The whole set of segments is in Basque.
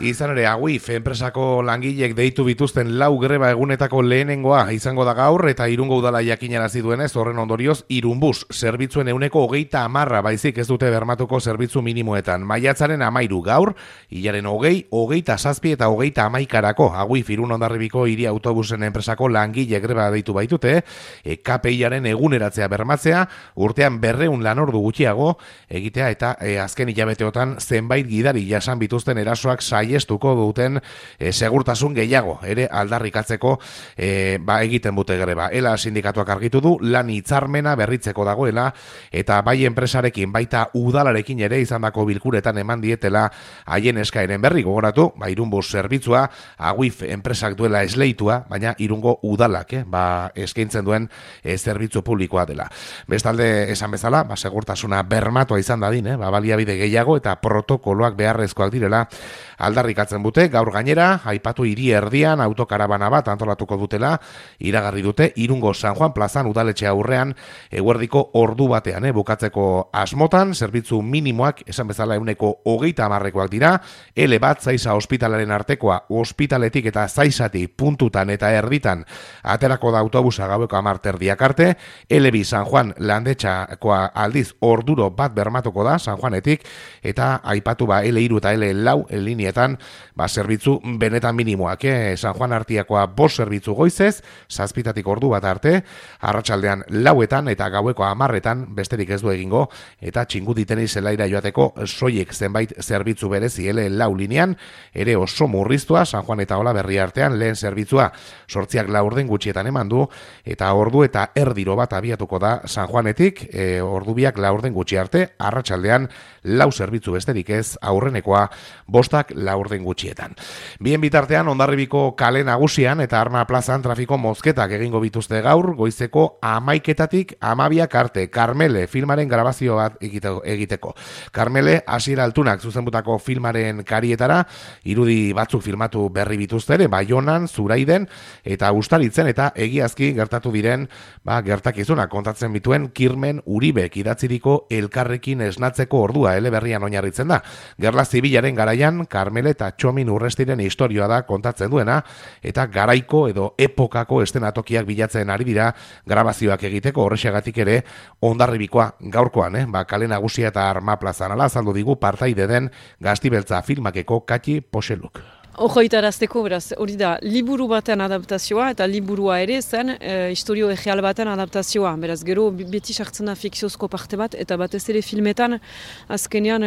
Izan ere, Aguif enpresako langilek deitu bituzten 4 greba egunetako lehenengoa izango da gaur, eta Irungo udala jakinarazi duenez, horren ondorioz, Irunbus zerbitzuen 30% baizik ez dute bermatuko zerbitzu minimoetan. Maiatzaren 13 gaur, hilaren 20, 27 eta 31karako Aguif Irun Hondarribiko hiri autobusen enpresako langile greba deitu baitute, KPIaren eguneratzea bermatzea, urtean 200 lanordu gutxiago egitea eta azken hilabeteotan zenbait gidari jasan bituzten erasoak saiestuko duten segurtasun gehiago ere aldarrikatzeko egiten dute greba. Ela sindikatuak argitu du lan hitzarmena berritzeko dagoela eta bai enpresarekin baita udalarekin ere izandako bilkuretan eman dietela haien eskaeren berri. Gogoratu, Irunbus zerbitzua Aguif enpresak duela esleitua, baina Irungo udalak eskaintzen duen zerbitzu publikoa dela. Bestalde esan bezala, segurtasuna bermatua izan dadin, baliabide gehiago eta protokoloak beharrezkoak direla aldarrikatzen dute. Gaur gainera, aipatu hiri erdian autokarabana bat antolatuko dutela iragarri dute Irungo San Juan plazan udaletxe aurrean eguerdiko ordu batean bukatzeko asmotan. Zerbitzu minimoak esan bezala 30%koak dira. Ele bat Zaiza ospitalaren artekoa ospitaletik eta Zaizati puntutan eta erditan aterako da autobusa gaueko 10 arte. Ele2 San Juan landetxakoa aldiz orduro bat bermatuko da San Juanetik, eta aipatu L3 eta L4 linietan zerbitzu benetan minimoak. San Juan artiakoa 5 zerbitzu goizez, 7 ordu bat arte, arratsaldean 4etan eta gaueko 10etan besterik ez du egingo, eta Txinguditeni zelaira joateko soilik zenbait zerbitzu berezi L4 linean, ere oso murriztua. San Juan eta Olaberri artean lehen zerbitzua 8:04 gutxietan eman du, eta ordu eta erdiro bat abiatuko da San Juanetik, ordu 2:04 gutxi arte, arratsaldean 4 zerbitzu besterik ez, aurrenekoa 5:04 gutxietan. Bien bitartean, Hondarribiko kale nagusian eta Arma plazan trafiko mozketak egingo bituzte gaur, goizeko 11:00 12:00 arte, Karmele filmaren grabazio bat egiteko. Karmele Asier Altunak zuzenbutako filmaren karietara irudi batzuk filmatu berri bituzte ere, Baionan, Zuraiden eta Ustaritzen, eta egiazki gertatu diren gertakizunak kontatzen bituen Kirmen Uribek idatziriko Elkarrekin esnatzeko ordua eleberrian oinarritzen da. Gerla zibilaren garaian Karmele eta Txomin Urrestiren historioa da kontatzen duena, eta garaiko edo epokako estenatokiak bilatzen ari dira grabazioak egiteko. Horrexegatik ere Hondarribikoa gaurkoan, kale nagusia eta Arma plazan, ala azaldu digu partaide den Gaztibeltza filmakeko Katxi Poxeluk. Ojoitarazteko, beraz, hori da, liburu baten adaptazioa, eta liburua ere zen historio erreal baten adaptazioa. Beraz, gero beti sartzen da fikziozko parte bat, eta batez ere filmetan azkenean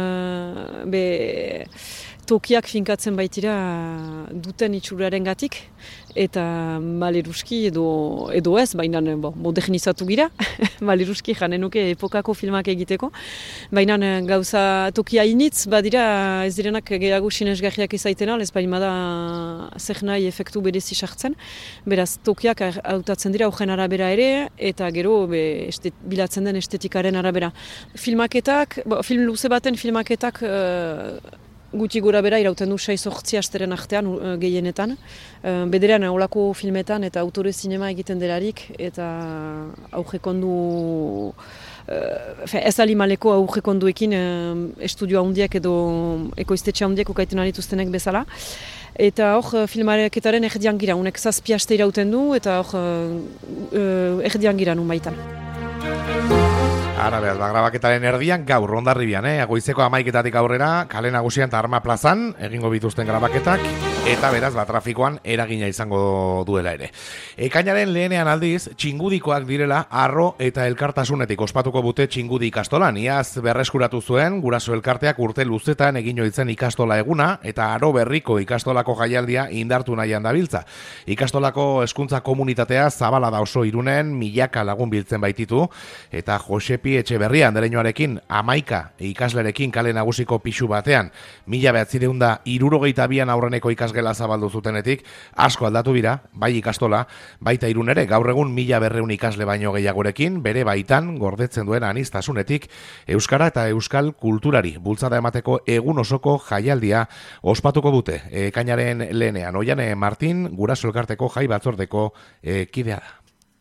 tokiak finkatzen baitira duten itxuraren gatik, eta maleruski edo ez, baina modernizatu gira, maleruski janen nuke epokako filmak egiteko, baina gauza tokia initz badira ez direnak gehiago sinesgarriak izaitena, ez baina da zer nahi efektu berezi sartzen, beraz tokiak hautatzen dira horren arabera ere, eta gero bilatzen den estetikaren arabera. Filmaketak, film luze baten filmaketak guti gora bera irauten du 6-8 asteren artean gehienetan. Bederean olako filmetan eta autore zinema egiten delarik, eta aurrekondu ez alimaleko aurrekonduekin estudio handiak edo ekoiztetxe handiak ukaiten arituztenek bezala. Eta hor filmareketaren erdian gira, unek 7 aste irauten du, eta hor erdian gira nun baitan. Ara behaz, grabaketaren erdian gaur Hondarribian, goizeko 11:00 aurrera, kale nagusian eta Arma plazan egingo bituzten grabaketak, eta beraz, trafikoan eragina izango duela ere. Ekainaren lehenean aldiz, Txingudikoak direla Arro eta Elkartasunetik ospatuko dute Txingudi ikastolan. Iaz berreskuratu zuen, guraso elkarteak urte luzetan egin oitzen ikastola eguna, eta Aro berriko ikastolako jaialdia indartu nahian dabiltza. Ikastolako hezkuntza komunitatea zabala da oso Irunen, milaka lagun biltzen baititu, eta Josepi Etxeberria andereñoarekin 11 ikaslerekin kale nagusiko pixu batean 1962an aurreneko ikasgela zabaldu zutenetik asko aldatu dira, bai ikastola, baita Irun ere, gaur egun 1200 ikasle baino gehiagorekin, bere baitan gordetzen duen aniztasunetik euskara eta euskal kulturari bultzada emateko egun osoko jaialdia ospatuko dute. Ekainaren lehenean, Oiane Martin, guraso elkarteko jai batzordeko kidea da.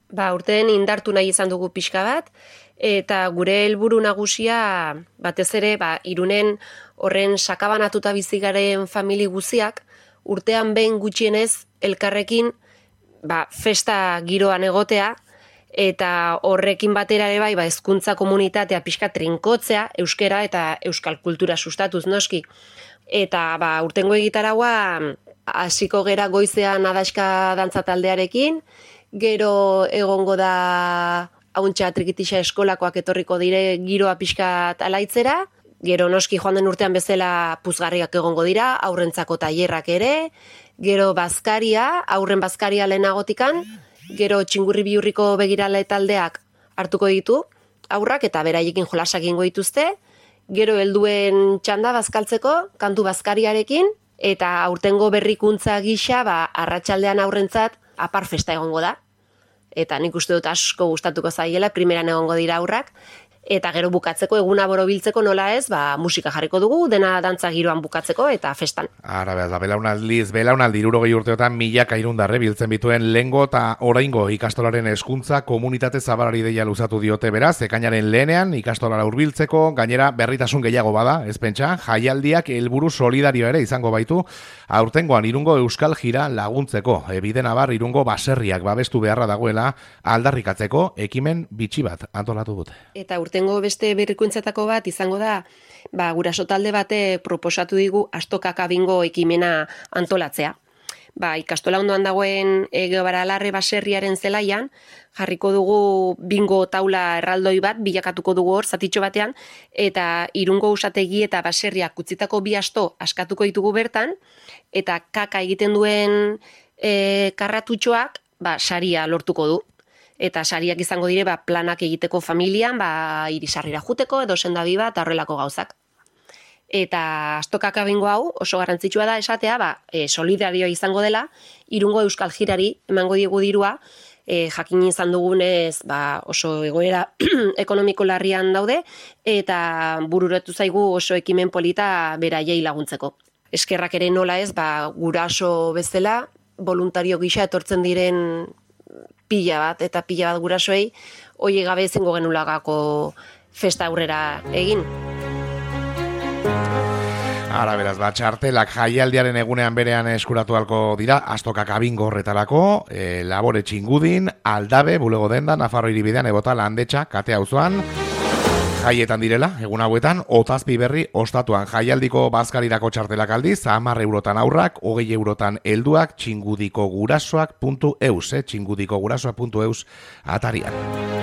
Urteen indartu nahi izan dugu pixka bat, eta gure helburu nagusia batez ere Irunen horren sakabanatuta bizi garen famili guziak urtean behin gutxienez elkarrekin festa giroan egotea, eta horrekin batera ere hezkuntza komunitatea pixka trinkotzea, euskera eta euskal kultura sustatuz noski. Eta urtengo egitaraua hasiko gera goizean adaxka dantza taldearekin, gero egongo da hauntxa trikitixa eskolakoak etorriko dire giroa pixka alaitzera, gero noski joan den urtean bezala puzgarriak egongo dira, aurrentzako tailerrak ere, gero bazkaria, aurren bazkaria lehenagotikan, gero txingurri bihurriko begirale taldeak hartuko ditu, aurrak eta beraiekin jolasak egingo dituzte, gero helduen txanda bazkaltzeko, kantu bazkariarekin, eta aurtengo berrikuntza gisa, arratsaldean aurrentzat apar festa egongo da. Eta nik uste dut asko gustatuko zaiela, primeran egongo dira aurrak, eta gero bukatzeko eguna borobiltzeko nola ez, musika jarriko dugu, dena dantza giroan bukatzeko eta festan. Ara, belaunaldi 60 urteotan milaka irundarre biltzen bituen lehengo eta oraingo ikastolaren hezkuntza komunitate zabalari deia luzatu diote beraz, ekainaren lehenean ikastolara hurbiltzeko, gainera berritasun gehiago bada, ez pentsa, jaialdiak helburu solidario ere izango baitu, aurtengoan Irungo Euskal Jira laguntzeko, Bidenabar Irungo baserriak babestu beharra dagoela aldarrikatzeko ekimen bitxi bat antolatu dute. Eta urtengo beste berrikuntzetako bat izango da, guraso talde bate proposatu digu astokaka bingo ekimena antolatzea. Ikastola ondoan dagoen Egeobaralarre baserriaren zelaian, jarriko dugu bingo taula erraldoi bat, bilakatuko dugu hor, zatitxo batean, eta Irungo usategi eta baserriak utzitako bi asto askatuko ditugu bertan, eta kaka egiten duen karratutxoak, saria lortuko du. Eta sariak izango dire, planak egiteko familian, irisarrira juteko, edo sendabi bat, horrelako gauzak. Eta astokaka bingo hau, oso garrantzitsua da esatea, solidarioa izango dela, Irungo Euskal Jirari emango diegu dirua, jakin izan dugunez oso egoera ekonomiko larrian daude, eta bururetu zaigu oso ekimen polita beraiei laguntzeko. Eskerrak ere nola ez, guraso bezala, voluntario gisa etortzen diren pila bat gurasoei, hoi gabe ezingo genulagako festa aurrera egin. Ara, beraz, txartelak jaialdiaren egunean berean eskuratu halko dira, astokaka bingo horretarako, Labore Txingudin, Aldabe, Bulego Denda, Nafarro Hiribidean, Ebota, Landetxa, Kate auzoan, jaietan direla, egun hauetan, Otazpi Berri ostatuan jaialdiko bazkarirako txartelak aldiz, 10 eurotan aurrak, 20 eurotan helduak, txingudikogurasoak.eus, txingudikogurasoak.eus atarian.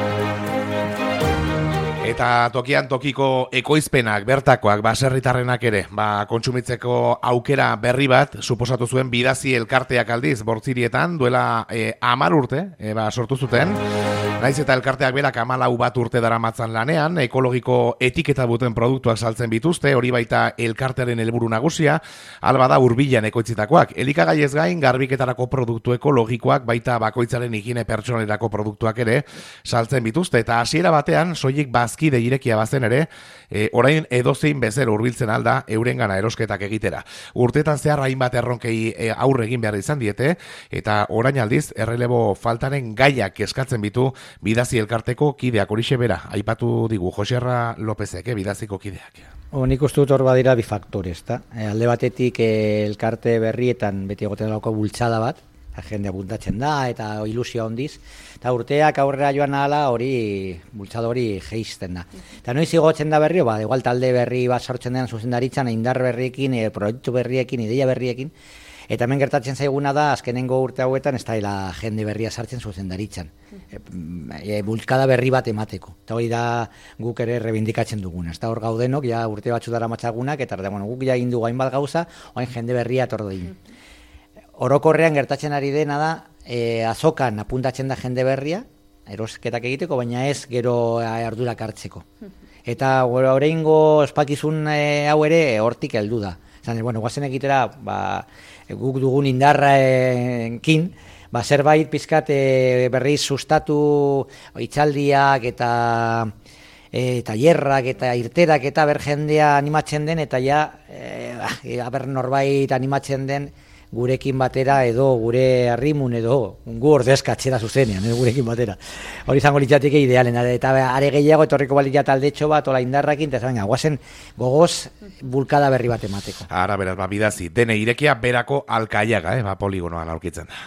Eta tokian tokiko ekoizpenak, bertakoak, baserritarrenak ere, kontsumitzeko aukera berri bat, suposatu zuen Bidazi elkarteak aldiz, Bortzirietan, duela 10 urte, sortu zuten. Naiz eta elkarteak berak 14 bat urte daramatzan lanean, ekologiko etiketa duten produktuak saltzen bituzte, hori baita elkartearen helburu nagusia, alba da hurbilan ekoitzitakoak. Elikagai ez gain, garbiketarako produktu ekologikoak, baita bakoitzaren higiene pertsonalerako produktuak ere saltzen bituzte, eta hasiera batean, soilik bazkide irekia bazen ere, orain edozein bezer hurbiltzen alda eurengana erosketak egitera. Urtetan zehar hainbat erronkei aurre egin behar izan diete, eta orain aldiz, errelebo faltaren gaiak eskatzen bitu Bidazi elkarteko kideak, horixe bera, aipatu digu Joserra Lopezek, Bidaziko kideak. Nik uste dut hor badira bi faktore, ezta? Alde batetik elkarte berrietan beti egoten dauko bultzada bat, jende apuntatzen da eta ilusio handiz, eta urteak aurrera joan ahala hori bultzada hori geisten da. Eta noiz igotzen da berrio, igual talde berri bat sartzen den zuzendaritzan, indar berriekin, proiektu berriekin, ideia berriekin, eta hemen gertatzen zaiguna da, azkenengo urte hauetan, ez da jende berria sartzen zuzendaritzan. Bulkada berri bat emateko. Eta hori da guk ere rebindikatzen duguna. Ez da hor gaudenok, ja urte batzu dara matxagunak, eta guk ja indu hainbat gauza, oain jende berria atordein. Orokorrean gertatzen ari dena da, azokan apuntatzen da jende berria, erosketak egiteko, baina ez gero ardurak hartzeko. Eta oraingo ospakizun hau ere hortik heldu da. Guazen egitera, guk dugun indarraekin, zerbait pizkat berriz sustatu hitzaldiak eta tailerrak eta irterak eta ber jendea animatzen den, eta ja, aber norbait animatzen den, gurekin batera edo gure harrimun edo gu ordezkatzera zuzenean, gurekin batera. Hori izango litzateke idealen, eta are gehiago etorriko balia taldetxo bat, ola indarrakin, eta zain, guazen gogoz bulkada berri bat emateko. Ara, beraz, bidazi, dene irekia berako Alkaiaga, poligonoan aurkitzen da.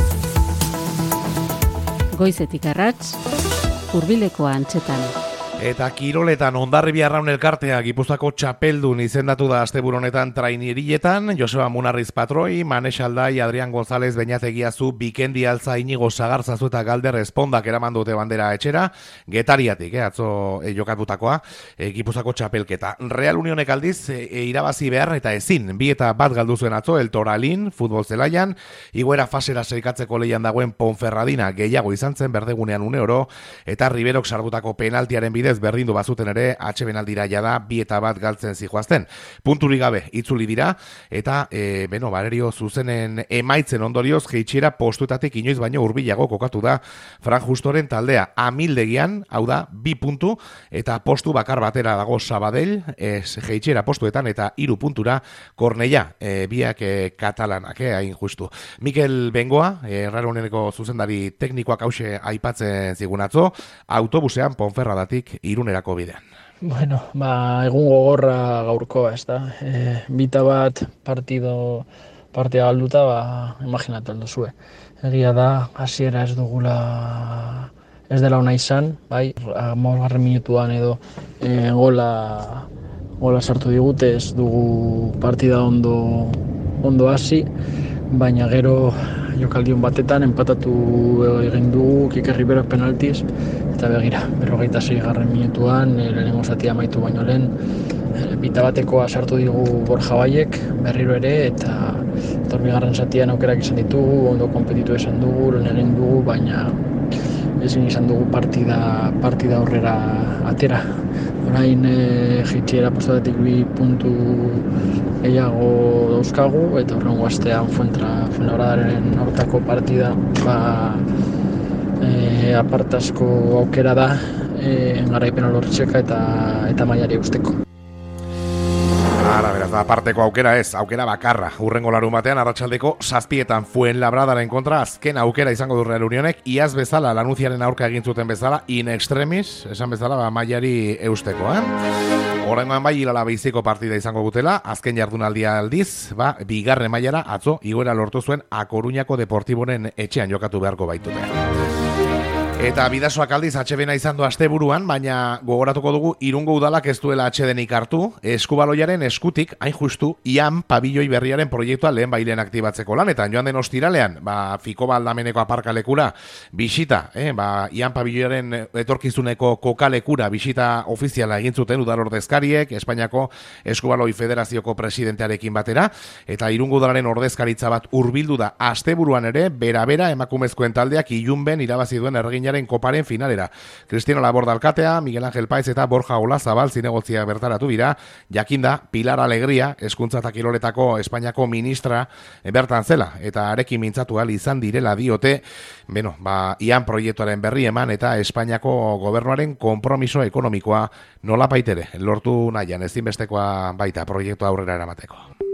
Goizetik arrats, hurbileko antzetan. Eta kiroletan Hondarribia Arraun elkartea Gipuzkoako txapeldun izendatu da asteburu honetan trainerietan, Joseba Munarriz patroi, Manes Aldai, Adrián González, Beñat Egiazu, Bikendi Altza, Inigo Sagartzazu eta Galder Espondak eraman dute bandera etxera, Getariatik, atzo jokatutakoa, Gipuzkoako txapelketa. Real Unionek aldiz, irabazi behar eta ezin, 2-1 galdu zuen atzo, El Toralin, futbol zelaian, igoera fasera seikatzeko leian dagoen Ponferradina gehiago izan zen, berdegunean 1-0, eta Riberok sarbutako penaltiaren bidez berdindu bazuten ere, atsebenaldira jada 2-1 galtzen zijoazten. Punturi gabe itzuli dira, eta Barerio zuzenen emaitzen ondorioz jeitsiera postuetatik inoiz baino hurbilago kokatu da Fran Justoren taldea. Amildegian, hau da, 2 puntu, eta postu bakar batera dago Sabadell, jeitsiera postuetan, eta 3 puntura Kornella, biak katalanak, hain justu. Mikel Bengoa, Erraroneneko zuzendari teknikoak hause aipatzen zigunatzo, autobusean Ponferradatik Irunerako bidean. Bueno, egun gogorra gaurkoa, ez da. 2-1 partida galduta, imaginatu alduzue. Egia da, hasiera ez dela ona izan, bai, 5. minutuan edo gola sartu digute, ez dugu partida ondo hasi, baina gero jokaldion batetan empatatu egin dugu Kike Riberak penaltiz, eta begira, 46. minutuan, lehenengo zatia amaitu baino lehen, 2-1 sartu digu Borja Baiek, berriro ere, eta 2. zatian aukerak izan ditugu, ondo konpetitu esan dugu, lehen egin dugu, baina ezin izan dugu partida aurrera atera. Orain jeitsiera postuetatik 2 puntu gehiago dauzkagu, eta horrengo astean Fuenlabradaren aurkako partida apartazko aukera da garaipena lortzeka eta mailari eusteko. Beraz, aparteko aukera ez, aukera bakarra. Hurrengo larunbatean arratsaldeko 7etan Fuenlabradaren kontra azken aukera izango du Real Unionek, iaz bezala, Lanuziaren aurka egin zuten bezala, in extremis, esan bezala, mailari eusteko, Horrengoan bai Ilala Beiziko partida izango gutela, azken jardunaldia aldiz, 2. mailara atzo igoera lortu zuen A Coruñako Deportiboren etxean jokatu beharko baitute. Eta bidasoak aldiz atxebena izan du asteburuan, baina gogoratuko dugu Irungo udalak ez duela atxedenik hartu, Eskubaloiaren eskutik, hain justu, Ian pabilloi berriaren proiektua lehen bailen aktibatzeko lanetan. Joan den ostiralean, Fikoba aldameneko aparkalekura bisita, Ian pabilloiaren etorkizuneko kokalekura bisita ofiziala egin zuten udalordezkariek, Espainiako Eskubaloi Federazioko presidentearekin batera, eta Irungo udalaren ordezkaritza bat hurbildu da asteburuan ere, bera emakumezkoen taldeak ilunben irabazi duen erreginaren koparen finalera. Cristina Laborda alkatea, Miguel Ángel Paez eta Borja Olazabal zinegotziak bertaratu dira, jakinda Pilar Alegria, hezkuntza eta kiroletako Espainiako ministra bertan zela, eta arekin mintzatu ahal izan direla diote, Ian proiektuaren berri eman eta Espainiako gobernuaren konpromiso ekonomikoa nolapait ere lortu nahian ezinbestekoa baita proiektua aurrera eramateko.